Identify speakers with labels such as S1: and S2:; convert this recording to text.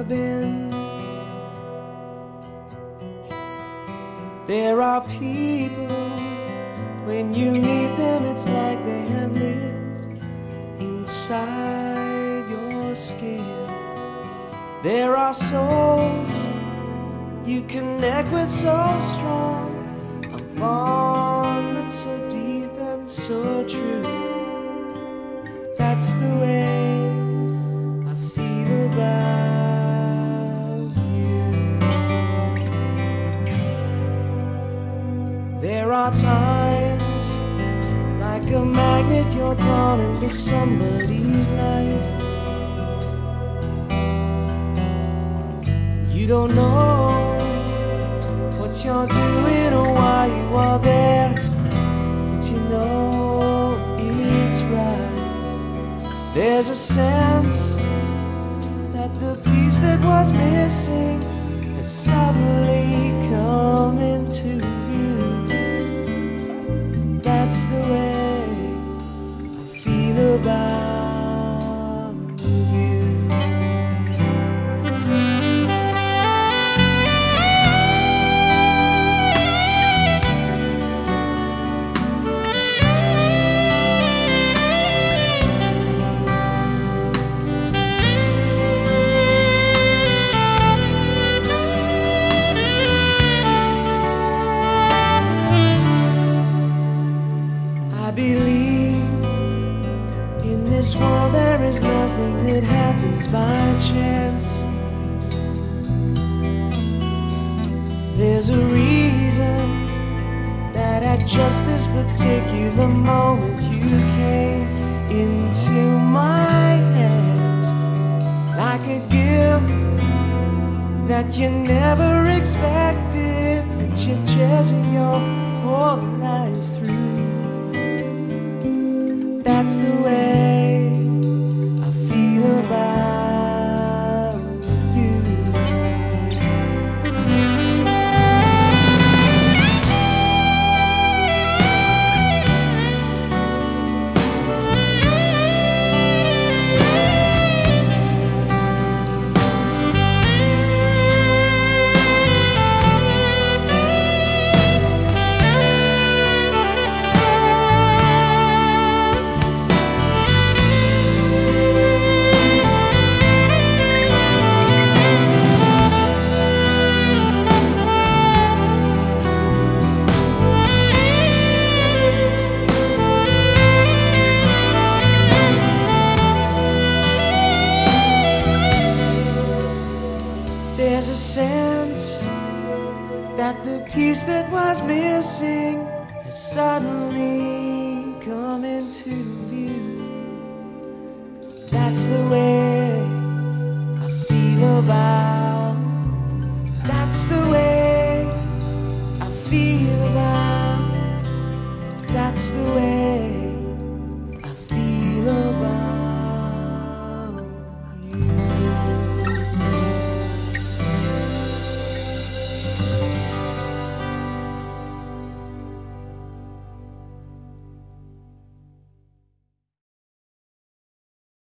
S1: been. There are people, when you meet them, it's like they have lived inside your skin. There are souls you connect with so strong, a bond that's so deep and so true. That's the way I feel about you. There are times, like a magnet, you're drawn into somebody's life. You don't know what you're doing or why you are there, but you know it's right. There's a sense that the piece that was missing has suddenly come into view. That's the way I feel about you. I believe in this world there is nothing that happens by chance. There's a reason that at just this particular moment you came into my hands, like a gift that you never expected, that you treasure your whole life through. That's the way I feel about you. There's a sense that the piece that was missing has suddenly come into view. That's the way I feel about. That's the way I feel about. That's the way